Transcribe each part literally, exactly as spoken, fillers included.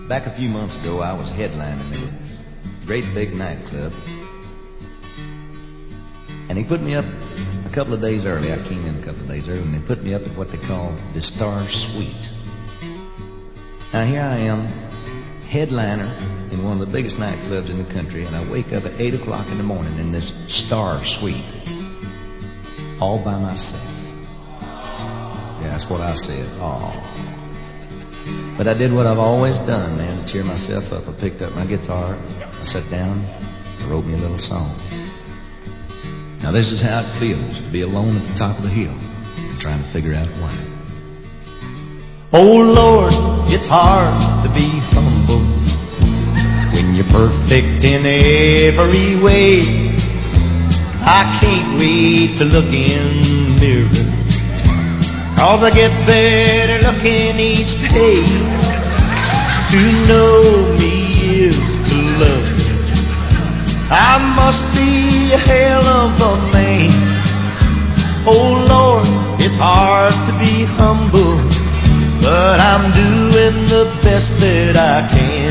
Back a few months ago, I was headlining at a great big nightclub, and he put me up a couple of days early. I came in a couple of days early, and they put me up at what they call the Star Suite. Now, here I am, headliner in one of the biggest nightclubs in the country, and I wake up at eight o'clock in the morning in this Star Suite, all by myself. Yeah, that's what I said. Aw. But I did what I've always done, man, to cheer myself up. I picked up my guitar, I sat down, I wrote me a little song. Now, this is how it feels to be alone at the top of the hill and trying to figure out why. Oh, Lord, it's hard to be humble when you're perfect in every way. I can't wait to look in the mirror, 'cause I get better looking each day. To know me is to love me. I must be a hell of a man. Oh Lord, it's hard to be humble, but I'm doing the best that I can.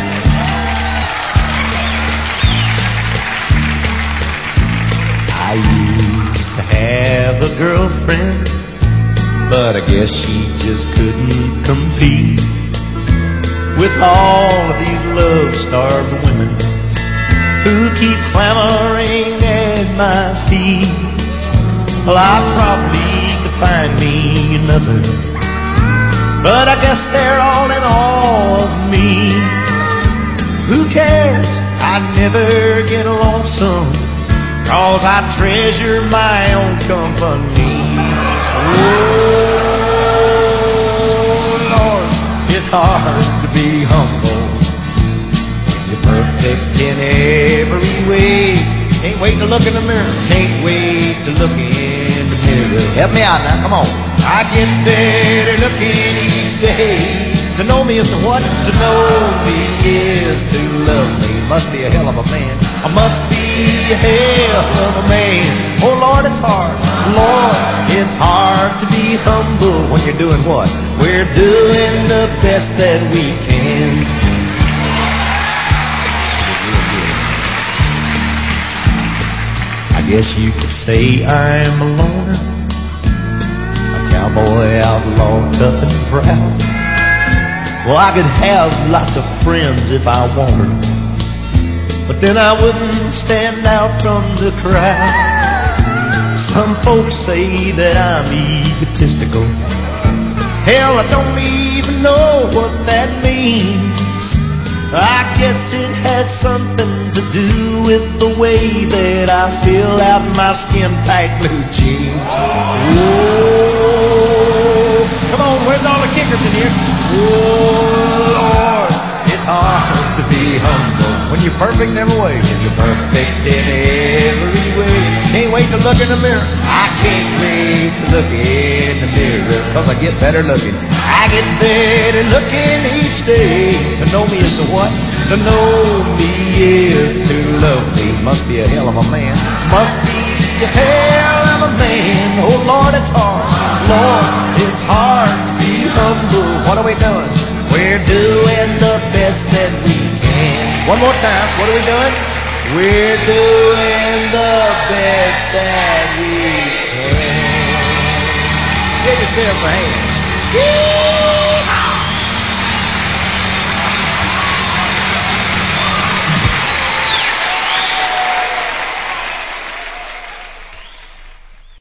I used to have a girlfriend, but I guess she just couldn't compete with all of these love-starved women who keep clamoring at my feet. Well, I probably could find me another, but I guess they're all in awe of me. Who cares? I never get lonesome, 'cause I treasure my own company. Oh, it's hard to be humble when you're perfect in every way. Can't wait to look in the mirror. Can't wait to look in the mirror. Help me out now, come on. I get better looking each day. To know me is to what? To know me is to love me. Must be a hell of a man. I must be a hell of a man. Oh Lord, it's hard. Lord, it's hard to be humble when you're doing what? We're doing the best that we can. I guess you could say I'm a loner, a cowboy outlaw, tough and proud. Well, I could have lots of friends if I wanted, but then I wouldn't stand out from the crowd. Some folks say that I'm egotistical. Hell, I don't even know what that means. I guess it has something to do with the way that I fill out my skin-tight blue jeans. Oh, come on, where's all the kickers in here? Oh, Lord, it's hard to be humble when you're perfect in every way. When you're perfect in every way. Can't wait to look in the mirror. I can't wait to look in the mirror, 'cause I get better looking. I get better looking each day. To know me is to what? To know me is to love me. Must be a hell of a man. Must be a hell of a man. Oh Lord, it's hard. Lord, it's hard to be humble. What are we doing? We're doing the best that we can. One more time. What are we doing? We're doing the best that we can. Give yourself a hand.